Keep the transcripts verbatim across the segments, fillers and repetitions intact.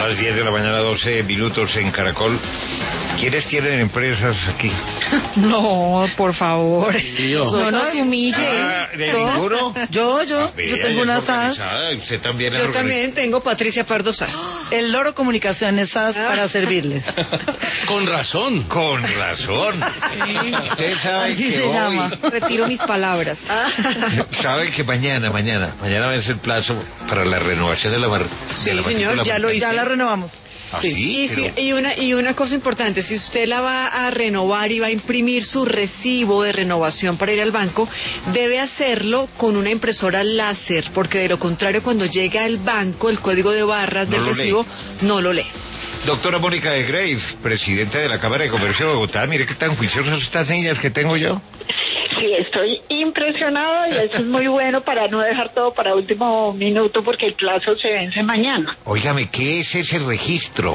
las diez de la mañana, doce minutos en Caracol. ¿Quiénes tienen empresas aquí? No, por favor. Yo. No nos humilles. Ah, ¿de ¿No? ninguno? Yo, yo, A ver, yo tengo una S A S. organizada, Usted también es Yo organizada. también tengo Patricia Pardo S A S. El Loro Comunicaciones S A S para servirles. Con razón. Con razón. Usted sabe Así que se hoy... llama. Retiro mis palabras. Sabe que mañana, mañana, mañana vence el plazo para la renovación de la mar... Sí, de la señor, matrícula ya lo mercantil. Ya la renovamos. ¿Ah, Sí. sí? Y, sí, Pero- y una y una cosa importante, si usted la va a renovar y va a imprimir su recibo de renovación para ir al banco, debe hacerlo con una impresora láser, porque de lo contrario cuando llega al banco el código de barras No del lo recibo lee. no lo lee. Doctora Mónica de Grave, presidenta de la Cámara de Comercio de Bogotá, mire qué tan juiciosas estas niñas que tengo yo. Sí, estoy impresionado y eso es muy bueno para no dejar todo para último minuto porque el plazo se vence mañana. Óigame, ¿qué es ese registro?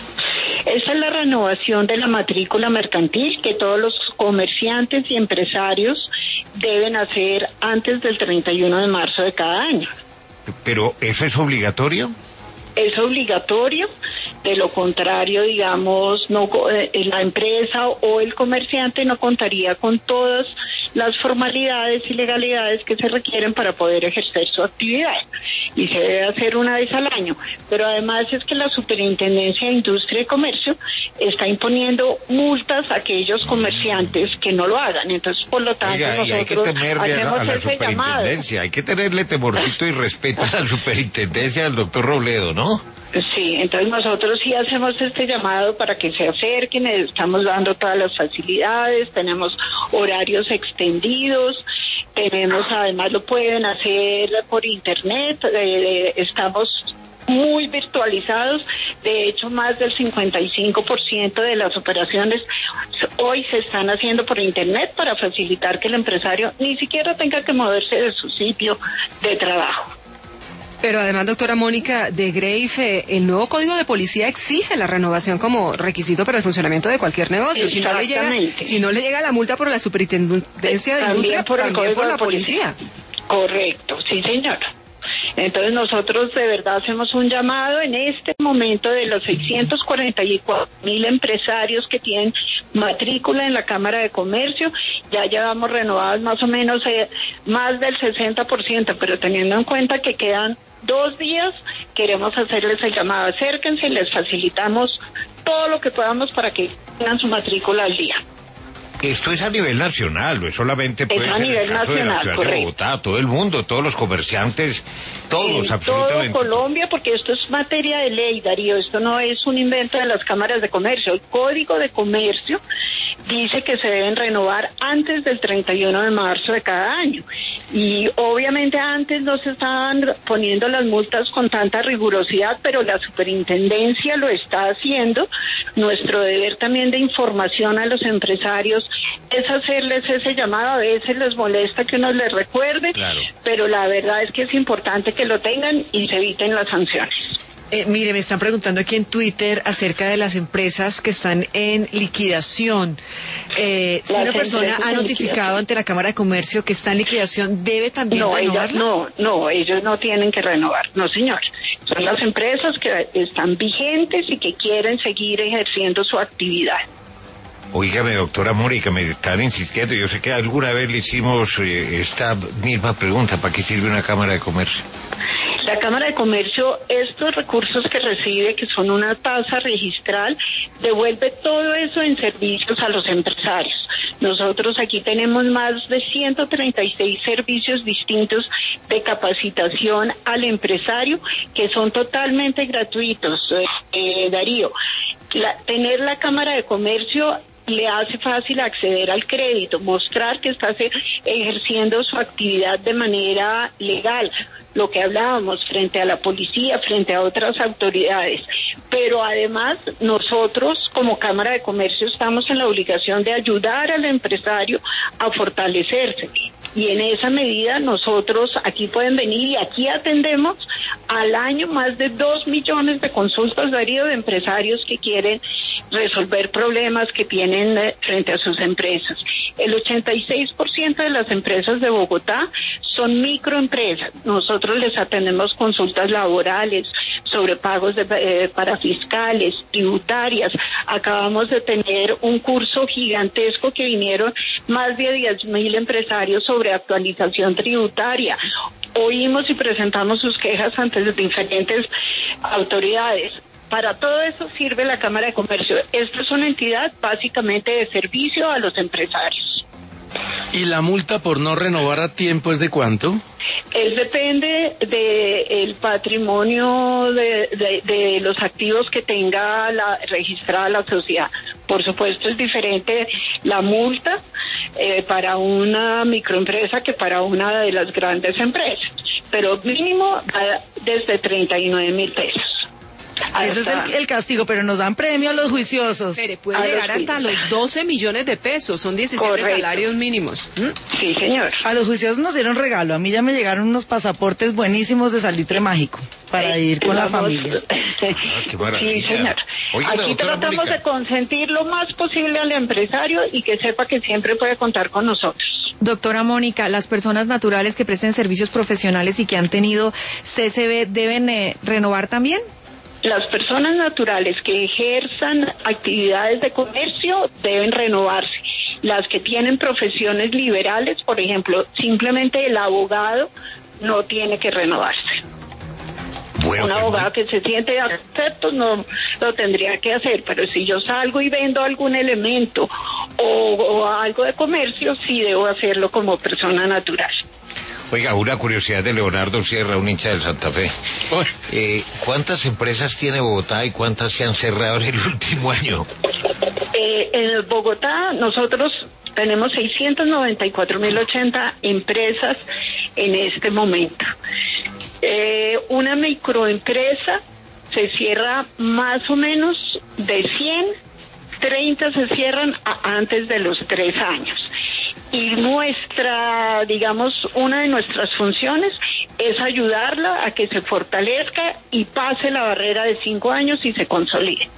Esta es la renovación de la matrícula mercantil que todos los comerciantes y empresarios deben hacer antes del treinta y uno de marzo de cada año. ¿Pero eso es obligatorio? Es obligatorio, de lo contrario, digamos, no eh, la empresa o el comerciante no contaría con todas las formalidades y legalidades que se requieren para poder ejercer su actividad. Y se debe hacer una vez al año. Pero además es que la Superintendencia de Industria y Comercio está imponiendo multas a aquellos comerciantes que no lo hagan. Entonces, por lo tanto, Oiga, y hay que nosotros temerle a la, hacemos a la ese llamado. superintendencia, hay que tenerle temorcito y respeto a la superintendencia del doctor Robledo, ¿no? Sí, entonces nosotros sí hacemos este llamado para que se acerquen, estamos dando todas las facilidades, tenemos horarios extendidos, tenemos, además lo pueden hacer por internet, eh, estamos muy virtualizados, de hecho más del cincuenta y cinco por ciento de las operaciones hoy se están haciendo por internet para facilitar que el empresario ni siquiera tenga que moverse de su sitio de trabajo. Pero además, doctora Mónica de Grave, eh, el nuevo Código de Policía exige la renovación como requisito para el funcionamiento de cualquier negocio. Si no le llega, Exactamente. si no le llega la multa por la Superintendencia de También Industria, por el también Código por de la policía. Correcto, sí señora. Entonces nosotros de verdad hacemos un llamado en este momento de los seiscientos cuarenta y cuatro mil empresarios que tienen matrícula en la Cámara de Comercio, ya llevamos renovados más o menos eh, más del sesenta por ciento, pero teniendo en cuenta que quedan dos días, queremos hacerles el llamado, acérquense, les facilitamos todo lo que podamos para que tengan su matrícula al día. Esto es a nivel nacional, no es solamente pues, a en nivel el caso de la nacional, ciudad de correcto. Bogotá, todo el mundo, todos los comerciantes, todos, En absolutamente. todo Colombia, porque esto es materia de ley, Darío, esto no es un invento de las cámaras de comercio. El Código de Comercio dice que se deben renovar antes del treinta y uno de marzo de cada año. Y obviamente antes no se estaban poniendo las multas con tanta rigurosidad, pero la superintendencia lo está haciendo. Nuestro deber también de información a los empresarios es hacerles ese llamado. A veces les molesta que uno les recuerde, Claro. pero la verdad es que es importante que lo tengan y se eviten las sanciones. Eh, mire, me están preguntando aquí en Twitter acerca de las empresas que están en liquidación. Eh, si Las una persona empresas ha en notificado liquidación. ante la Cámara de Comercio que está en liquidación, ¿debe también No, ellas renovarla? no, no, ellos no tienen que renovar, no señor. Son las empresas que están vigentes y que quieren seguir ejerciendo su actividad. Óigame, doctora Mónica, me están insistiendo, yo sé que alguna vez le hicimos eh, esta misma pregunta, ¿para qué sirve una Cámara de Comercio? La Cámara de Comercio, estos recursos que recibe, que son una tasa registral, devuelve todo eso en servicios a los empresarios. Nosotros aquí tenemos más de ciento treinta y seis servicios distintos de capacitación al empresario que son totalmente gratuitos, eh, eh, Darío. La, tener la Cámara de Comercio le hace fácil acceder al crédito, mostrar que está ejerciendo su actividad de manera legal, lo que hablábamos frente a la policía, frente a otras autoridades. Pero además nosotros como Cámara de Comercio estamos en la obligación de ayudar al empresario a fortalecerse. Y en esa medida nosotros aquí pueden venir y aquí atendemos al año más de dos millones de consultas, Darío, de empresarios que quieren resolver problemas que tienen eh, frente a sus empresas. El ochenta y seis por ciento de las empresas de Bogotá son microempresas. Nosotros les atendemos consultas laborales, sobre pagos de, eh, para fiscales, tributarias. Acabamos de tener un curso gigantesco que vinieron más de diez mil empresarios sobre actualización tributaria. Oímos y presentamos sus quejas ante las diferentes autoridades. Para todo eso sirve la Cámara de Comercio. Esta es una entidad básicamente de servicio a los empresarios. ¿Y la multa por no renovar a tiempo es de cuánto? Él depende del patrimonio de, de, de los activos que tenga la registrada la sociedad. Por supuesto es diferente la multa eh, para una microempresa que para una de las grandes empresas, pero mínimo va desde treinta y nueve mil pesos. Ese es el, el castigo, pero nos dan premio a los juiciosos. Pero puede A llegar los hasta los doce millones de pesos, son diecisiete Correcto. salarios mínimos. ¿Mm? Sí, señor. A los juiciosos nos dieron regalo. A mí ya me llegaron unos pasaportes buenísimos de salitre mágico para ir con la Vamos- familia. Ah, qué maravilla. Sí, señor. Oiga, Aquí doctora tratamos Mónica. de consentir lo más posible al empresario y que sepa que siempre puede contar con nosotros. Doctora Mónica, las personas naturales que presten servicios profesionales y que han tenido C C B deben eh, renovar también. Las personas naturales que ejerzan actividades de comercio deben renovarse. Las que tienen profesiones liberales, por ejemplo, simplemente el abogado no tiene que renovarse. Bueno, Un pues, abogado que se siente acepto no lo tendría que hacer, pero si yo salgo y vendo algún elemento o, o algo de comercio, sí debo hacerlo como persona natural. Oiga, una curiosidad de Leonardo Sierra, un hincha del Santa Fe. Uy, Eh, ¿Cuántas empresas tiene Bogotá y cuántas se han cerrado en el último año? Eh, en Bogotá nosotros tenemos seiscientos noventa y cuatro mil ochenta empresas en este momento. Eh, una microempresa se cierra más o menos de cien, treinta se cierran a- antes de los tres años. Y nuestra, digamos, una de nuestras funciones es ayudarla a que se fortalezca y pase la barrera de cinco años y se consolide.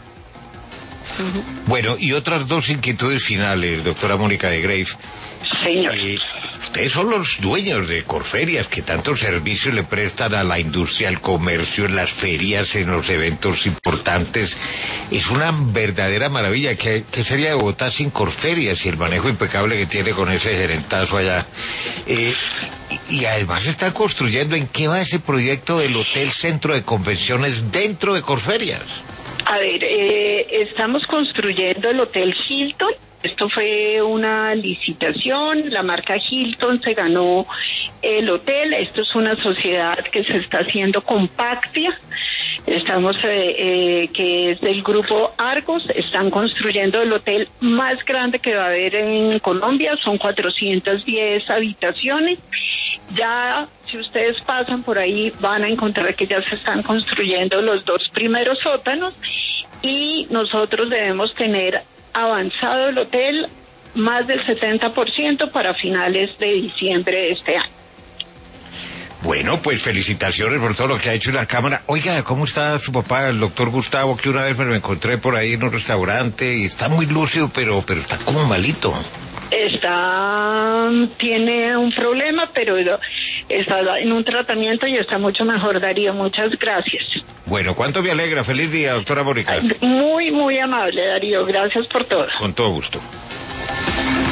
Bueno, y otras dos inquietudes finales, doctora Mónica de Grave. Señor. Eh, ustedes son los dueños de Corferias, que tantos servicios le prestan a la industria, al comercio, en las ferias, en los eventos importantes. Es una verdadera maravilla. ¿Qué, qué sería de Bogotá sin Corferias y el manejo impecable que tiene con ese gerentazo allá? Eh, y, y además está construyendo, ¿en qué va ese proyecto del Hotel Centro de Convenciones dentro de Corferias? A ver, eh, estamos construyendo el Hotel Hilton. Esto fue una licitación, la marca Hilton se ganó el hotel. Esto es una sociedad que se está haciendo con Pactia. Estamos, eh, eh, que es del grupo Argos, están construyendo el hotel más grande que va a haber en Colombia, son cuatrocientas diez habitaciones. Ya, si ustedes pasan por ahí, van a encontrar que ya se están construyendo los dos primeros sótanos y nosotros debemos tener avanzado el hotel más del setenta por ciento para finales de diciembre de este año. Bueno, pues felicitaciones por todo lo que ha hecho la Cámara. Oiga, ¿cómo está su papá, el doctor Gustavo, que una vez me lo encontré por ahí en un restaurante y está muy lúcido, pero, pero está como malito? Está, tiene un problema, pero está en un tratamiento y está mucho mejor, Darío. Muchas gracias. Bueno, cuánto me alegra. Feliz día, doctora Mónica. Muy, muy amable, Darío. Gracias por todo. Con todo gusto.